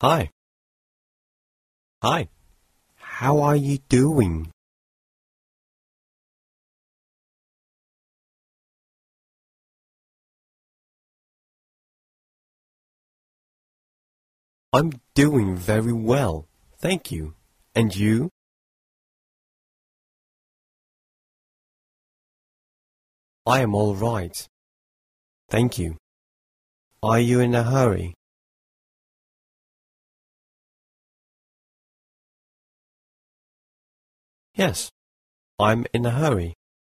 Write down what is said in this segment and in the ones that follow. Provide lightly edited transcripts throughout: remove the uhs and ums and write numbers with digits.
Hi. Hi. How are you doing? I'm doing very well, thank you. And you? I am all right. Thank you. Are you in a hurry? Yes, I'm in a hurry.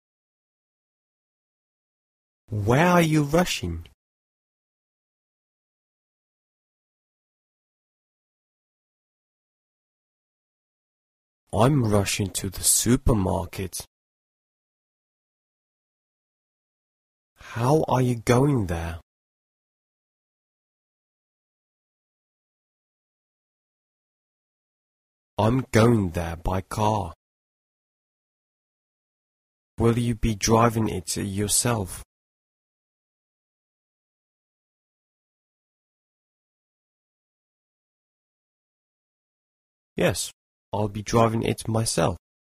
Where are you rushing? I'm rushing to the supermarket. How are you going there? I'm going there by car. Will you be driving it yourself? Yes, I'll be driving it myself.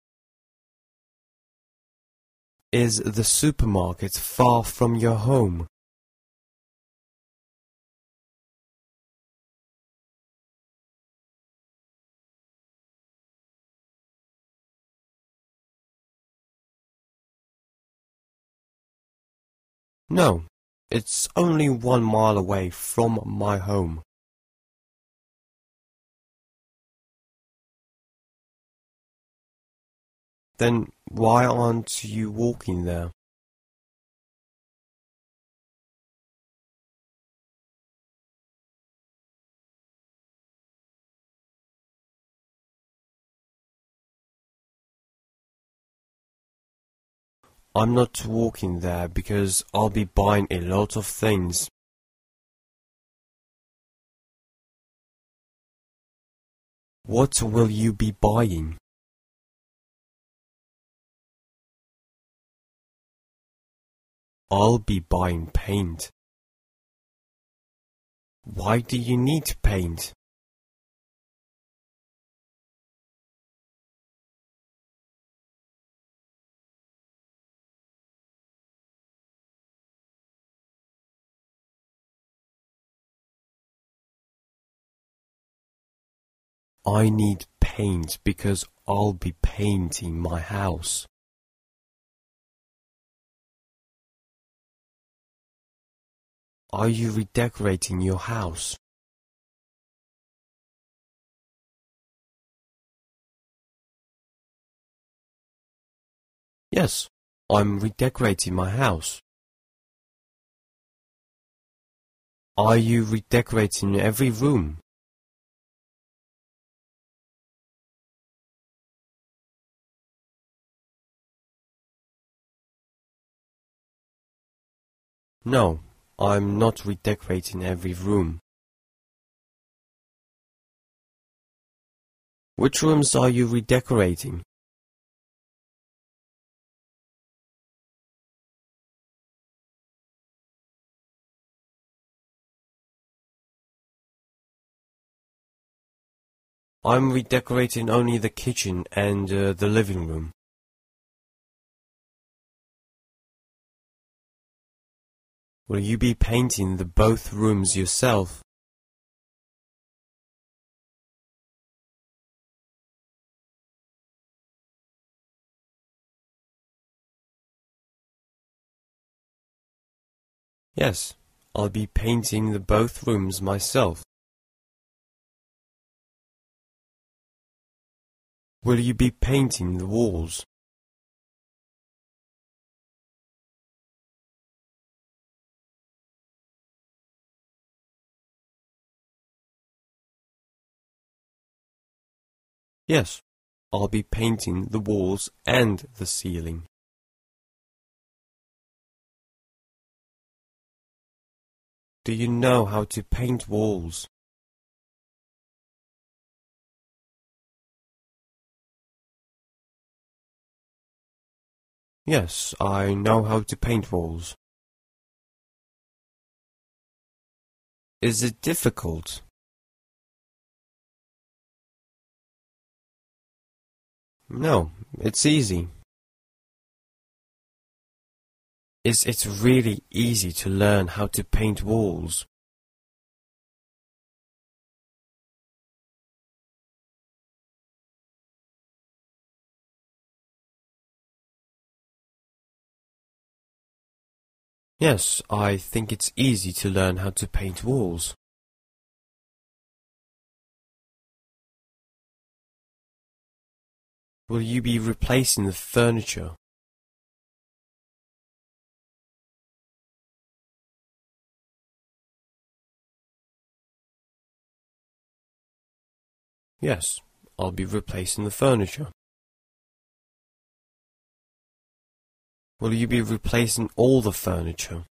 Is the supermarket far from your home? No, it's only 1 mile away from my home. Then why aren't you walking there? I'm not walking there because I'll be buying a lot of things. What will you be buying? I'll be buying paint. Why do you need paint? I need paint because I'll be painting my house. Are you redecorating your house? Yes, I'm redecorating my house. Are you redecorating every room? No, I'm not redecorating every room. Which rooms are you redecorating? I'm redecorating only the kitchen and the living room. Will you be painting the both rooms yourself? Yes, I'll be painting the both rooms myself. Will you be painting the walls? Yes, I'll be painting the walls and the ceiling. Do you know how to paint walls? Yes, I know how to paint walls. Is it difficult? No, it's easy. It's really easy to learn how to paint walls. Yes, I think it's easy to learn how to paint walls. Will you be replacing the furniture? Yes, I'll be replacing the furniture. Will you be replacing all the furniture?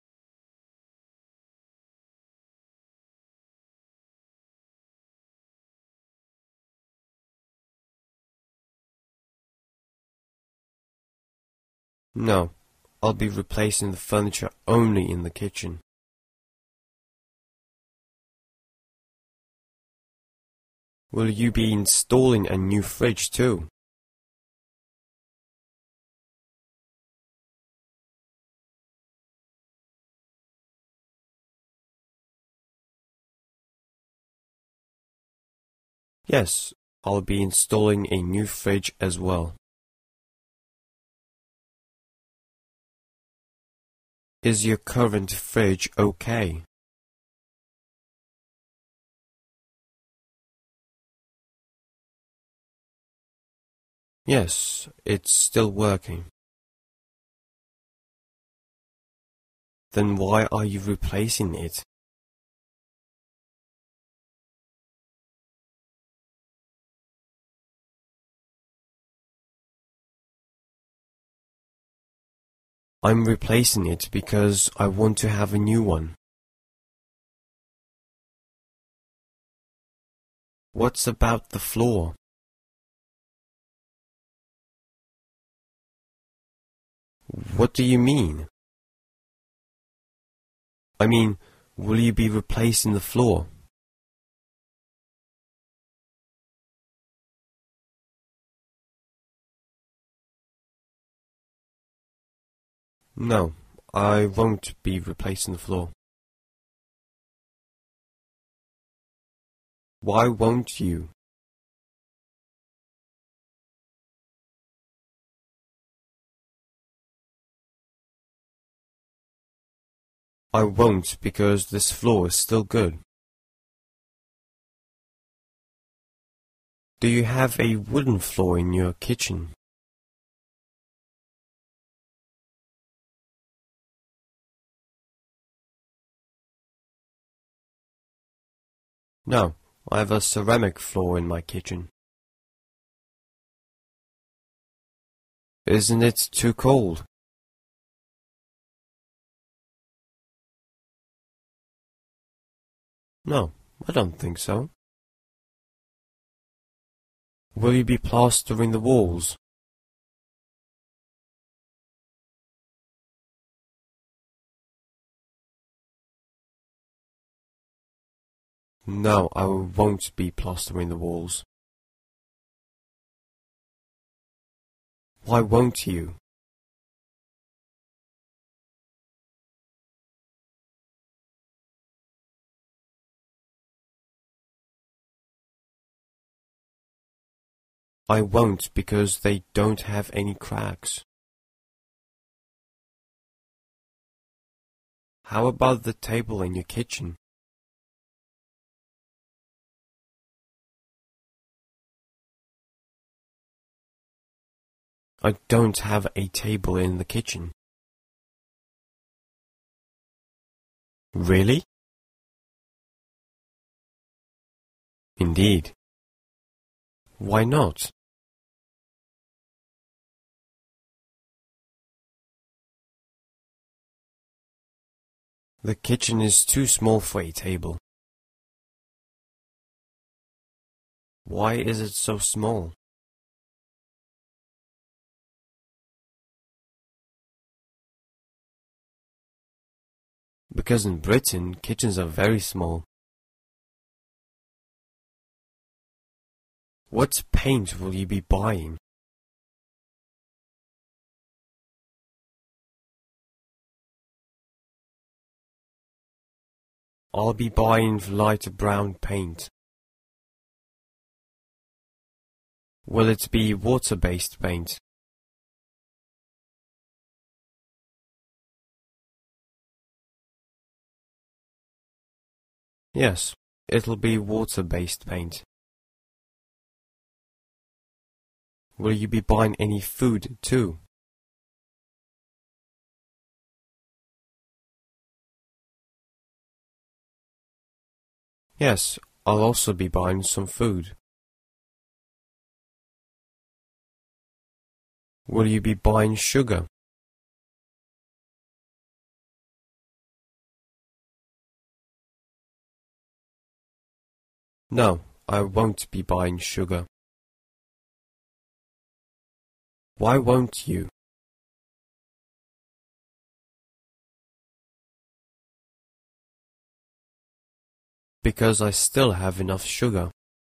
No, I'll be replacing the furniture only in the kitchen. Will you be installing a new fridge too? Yes, I'll be installing a new fridge as well. Is your current fridge okay? Yes, it's still working. Then why are you replacing it? I'm replacing it because I want to have a new one. What's about the floor? What do you mean? I mean, will you be replacing the floor? No, I won't be replacing the floor. Why won't you? I won't because this floor is still good. Do you have a wooden floor in your kitchen? No, I have a ceramic floor in my kitchen. Isn't it too cold? No, I don't think so. Will you be plastering the walls? No, I won't be plastering the walls. Why won't you? I won't because they don't have any cracks. How about the table in your kitchen? I don't have a table in the kitchen. Really? Indeed. Why not? The kitchen is too small for a table. Why is it so small? Because in Britain, kitchens are very small. What paint will you be buying? I'll be buying light brown paint. Will it be water-based paint? Yes, it'll be water-based paint. Will you be buying any food too? Yes, I'll also be buying some food. Will you be buying sugar? No, I won't be buying sugar. Why won't you? Because I still have enough sugar.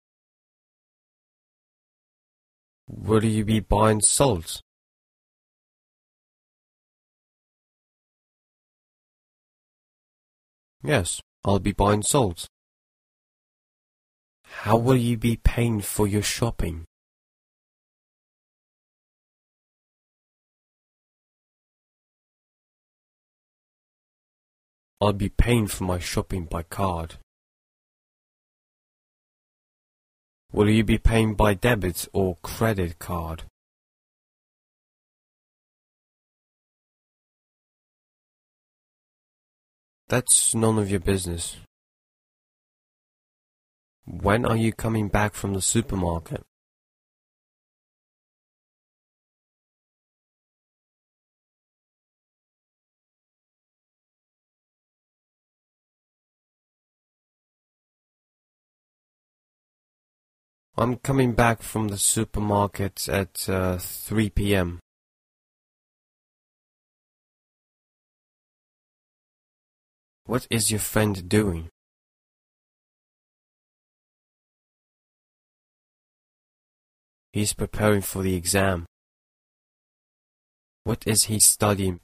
Will you be buying salt? Yes, I'll be buying salt. How will you be paying for your shopping? I'll be paying for my shopping by card. Will you be paying by debit or credit card? That's none of your business. When are you coming back from the supermarket? I'm coming back from the supermarket at 3 p.m. What is your friend doing? He's preparing for the exam. What is he studying?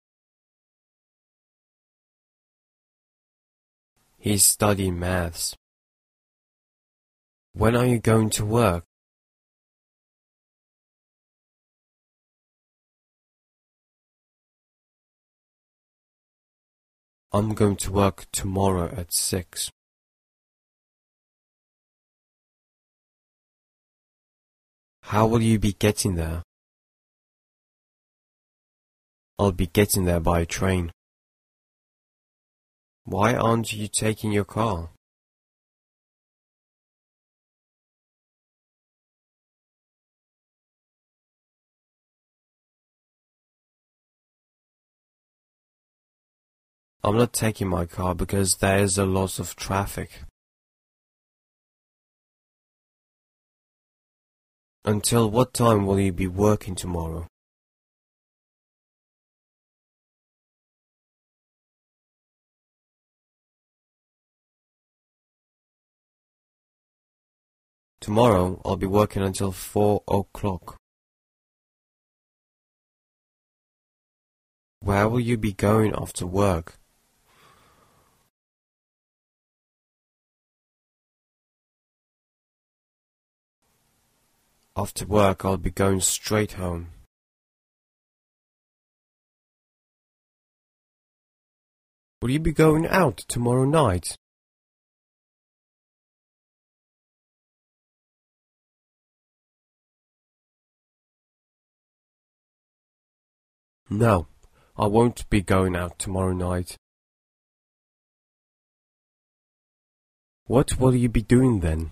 He's studying maths. When are you going to work? I'm going to work tomorrow at 6. How will you be getting there? I'll be getting there by train. Why aren't you taking your car? I'm not taking my car because there is a lot of traffic. Until what time will you be working tomorrow? Tomorrow I'll be working until 4 o'clock. Where will you be going after work? After work I'll be going straight home. Will you be going out tomorrow night? No, I won't be going out tomorrow night. What will you be doing then?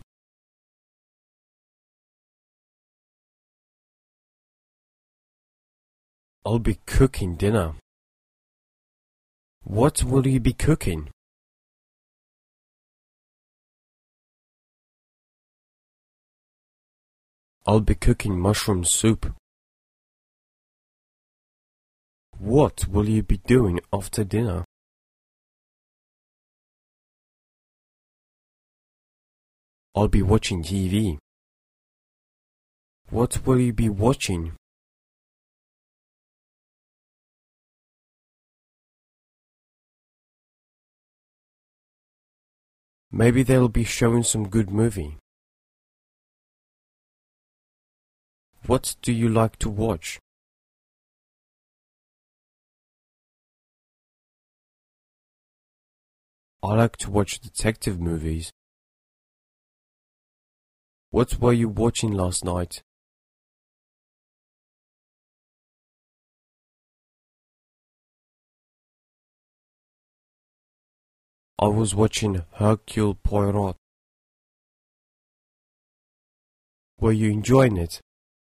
I'll be cooking dinner. What will you be cooking? I'll be cooking mushroom soup. What will you be doing after dinner? I'll be watching TV. What will you be watching? Maybe they'll be showing some good movie. What do you like to watch? I like to watch detective movies. What were you watching last night? I was watching Hercule Poirot. Were you enjoying it?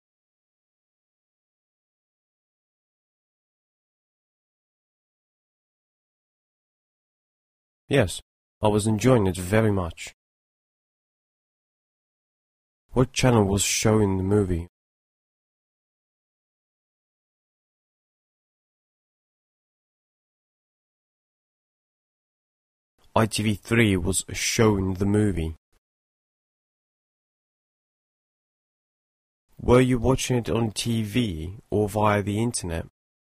Yes, I was enjoying it very much. What channel was showing the movie? ITV3 was showing the movie. Were you watching it on TV or via the internet?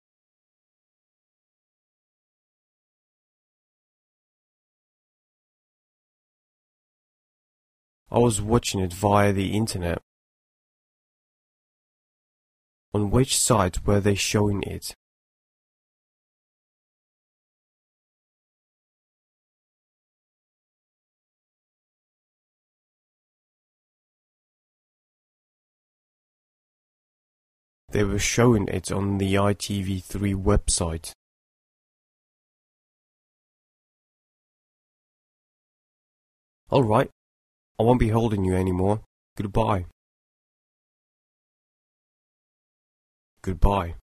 I was watching it via the internet. On which site were they showing it? They were showing it on the ITV3 website. Alright, I won't be holding you anymore. Goodbye. Goodbye.